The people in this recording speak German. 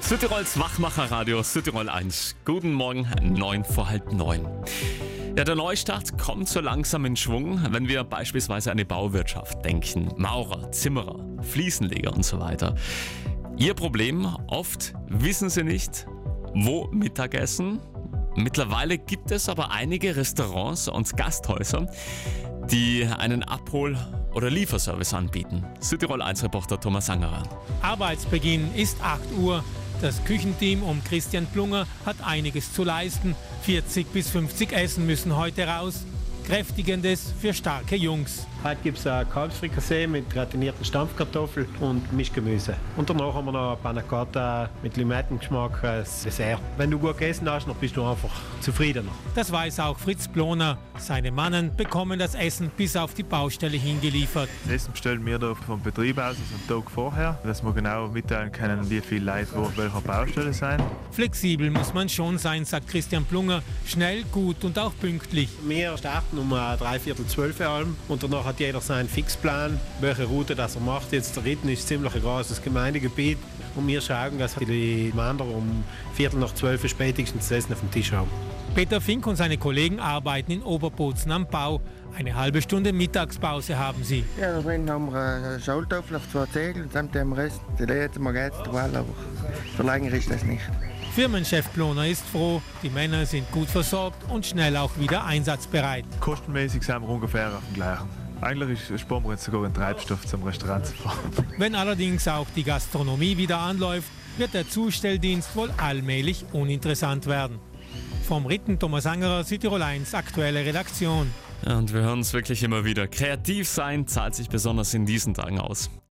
Südtirols Wachmacher-Radio, Südtirol 1. Guten Morgen, 9 vor halb 9. Ja, der Neustart kommt so langsam in Schwung, wenn wir beispielsweise an die Bauwirtschaft denken. Maurer, Zimmerer, Fliesenleger und so weiter. Ihr Problem, oft wissen sie nicht, wo Mittagessen. Mittlerweile gibt es aber einige Restaurants und Gasthäuser, die einen Abhol- oder Lieferservice anbieten. Südtirol 1-Reporter Thomas Angerer. Arbeitsbeginn ist 8 Uhr. Das Küchenteam um Christian Plunger hat einiges zu leisten. 40 bis 50 Essen müssen heute raus. Kräftigendes für starke Jungs. Heute gibt es Kalbsfrikassee mit gratinierten Stampfkartoffeln und Mischgemüse. Und danach haben wir noch Panna Cotta mit Limettengeschmack als Dessert. Wenn du gut gegessen hast, dann bist du einfach zufriedener. Das weiß auch Fritz Ploner. Seine Mannen bekommen das Essen bis auf die Baustelle hingeliefert. Das Essen bestellen wir da vom Betrieb aus, also einen Tag vorher, dass wir genau mitteilen können, wie viele Leute auf welcher Baustelle sind. Flexibel muss man schon sein, sagt Christian Plunger. Schnell, gut und auch pünktlich. Wir starten um 11:45 und danach hat jeder seinen Fixplan, welche Route das er macht. Jetzt der Ritten ist ziemlich ein großes Gemeindegebiet und wir schauen, dass die Wanderer um 11:45 spätestens das Essen auf dem Tisch haben. Peter Fink und seine Kollegen arbeiten in Oberbozen am Bau. Eine halbe Stunde Mittagspause haben sie. Ja, da drin haben wir eine Schalltafel auf 2 Ziegel und samt dem Rest. Die letzte Mal geht es derweil, aber so länger ist das nicht. Firmenchef Ploner ist froh, die Männer sind gut versorgt und schnell auch wieder einsatzbereit. Kostenmäßig sind wir ungefähr auf dem gleichen. Eigentlich sparen wir jetzt sogar einen Treibstoff zum Restaurant zu fahren. Wenn allerdings auch die Gastronomie wieder anläuft, wird der Zustelldienst wohl allmählich uninteressant werden. Vom Ritten Thomas Angerer, Südtirol 1, aktuelle Redaktion. Ja, und wir hören es wirklich immer wieder. Kreativ sein zahlt sich besonders in diesen Tagen aus.